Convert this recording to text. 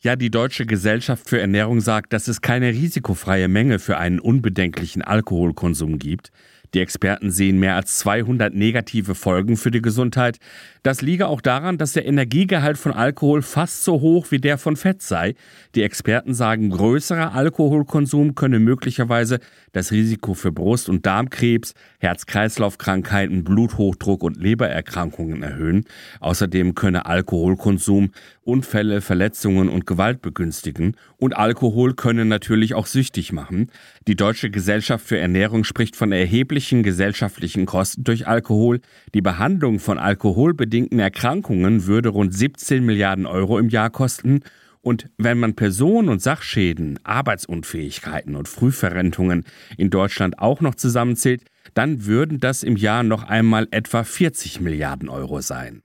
Ja, die Deutsche Gesellschaft für Ernährung sagt, dass es keine risikofreie Menge für einen unbedenklichen Alkoholkonsum gibt. Die Experten sehen mehr als 200 negative Folgen für die Gesundheit. Das liege auch daran, dass der Energiegehalt von Alkohol fast so hoch wie der von Fett sei. Die Experten sagen, größerer Alkoholkonsum könne möglicherweise das Risiko für Brust- und Darmkrebs, Herz-Kreislauf-Krankheiten, Bluthochdruck und Lebererkrankungen erhöhen. Außerdem könne Alkoholkonsum Unfälle, Verletzungen und Gewalt begünstigen. Und Alkohol könne natürlich auch süchtig machen. Die Deutsche Gesellschaft für Ernährung spricht von erheblichen gesellschaftlichen Kosten durch Alkohol. Die Behandlung von alkoholbedingten Erkrankungen würde rund 17 Milliarden Euro im Jahr kosten. Und wenn man Personen- und Sachschäden, Arbeitsunfähigkeiten und Frühverrentungen in Deutschland auch noch zusammenzählt, dann würden das im Jahr noch einmal etwa 40 Milliarden Euro sein.